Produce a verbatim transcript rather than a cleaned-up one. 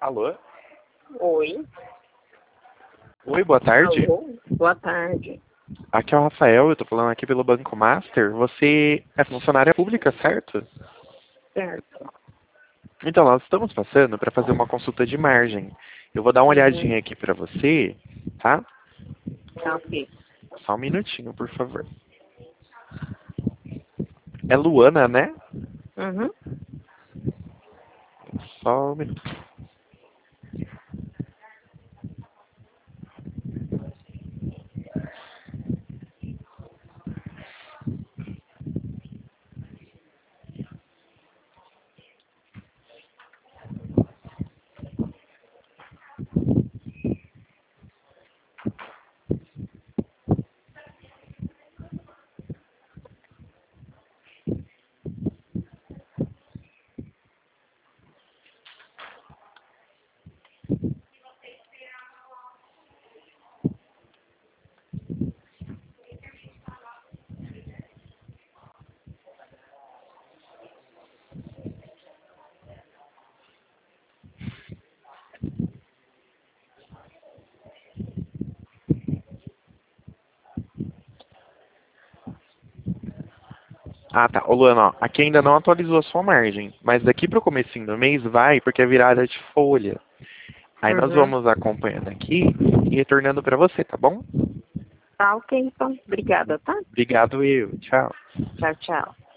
Alô? Oi. Oi, boa tarde. Alô? Boa tarde. Aqui é o Rafael, eu tô falando aqui pelo Banco Master. Você é funcionária pública, certo? Certo. Então, nós estamos passando para fazer uma consulta de margem. Eu vou dar uma Uhum. olhadinha aqui para você, tá? Tá ok. Só um minutinho, por favor. É Luana, né? Uhum. Só um minuto. Ah, tá. Ô, Luana, ó, aqui ainda não atualizou a sua margem, mas daqui pro comecinho do mês vai, porque é virada de folha. Aí nós Uhum. vamos acompanhando aqui e retornando para você, tá bom? Tá ok, então. Obrigada, tá? Obrigado, eu. Tchau. Tchau, tchau.